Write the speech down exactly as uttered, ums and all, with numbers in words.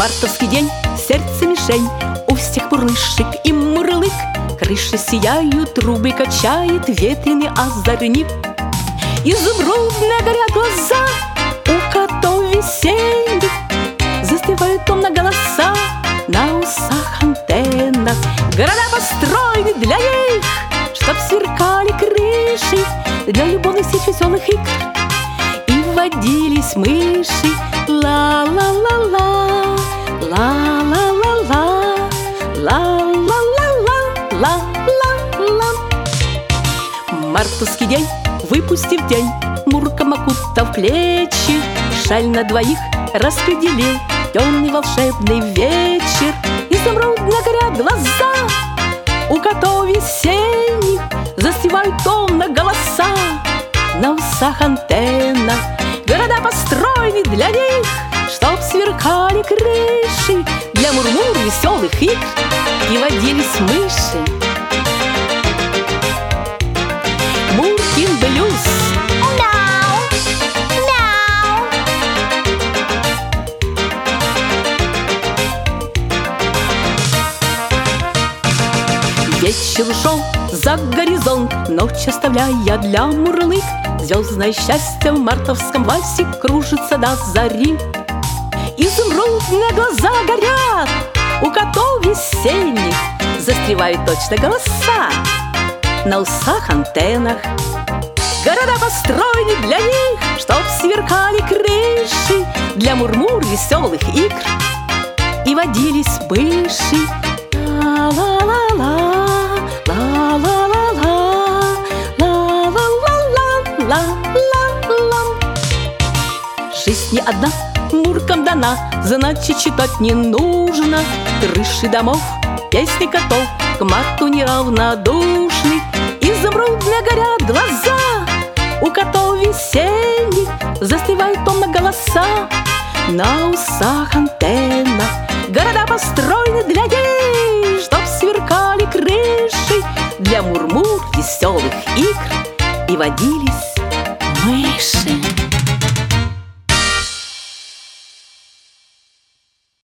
Мартовский день, сердце мишень, у всех пурлышек и мурлык. Крыши сияют, трубы качает ветреный озорник. Изумрудно горят глаза у котов весенних, застывают томно голоса на усах антеннах. Города построены для них, чтоб сверкали крыши, для любовных сеть веселых игр. И водились мыши. Ла-ла-ла-ла, ла-ла-ла-ла, ла-ла-ла-ла, ла-ла-ла. Мартовский день, выпустив день, Мурком окутав плечи, шаль на двоих распределил темный волшебный вечер. Изумрудно горят глаза у котов весенних, застывают томно голоса на усах антеннах. Города построены для них, чтоб сверкали крыши, для мурмур веселых игр. И водились мыши. Муркин блюз. Мяу, мяу. Вечер ушел за горизонт, ночь оставляя для мурлык. Звездное счастье в мартовском вальсе кружится до зари. Изумрудные глаза горят у котов весенних, застревают точно голоса на усах антеннах. Города построены для них, чтоб сверкали крыши, для мурмур веселых игр. И водились мыши. Ла-ла-ла-ла, ла-ла-ла-ла, ла-ла-ла-ла, ла-ла-ла. Жизнь не одна, муркам дана, значит читать не нужно. Крыши домов, песни котов к марту неравнодушны. Изумрудно горят глаза у котов весенних, застывают томно голоса на усах антеннах. Города построены для них, чтоб сверкали крыши, для мурмур веселых игр. И водились мыши.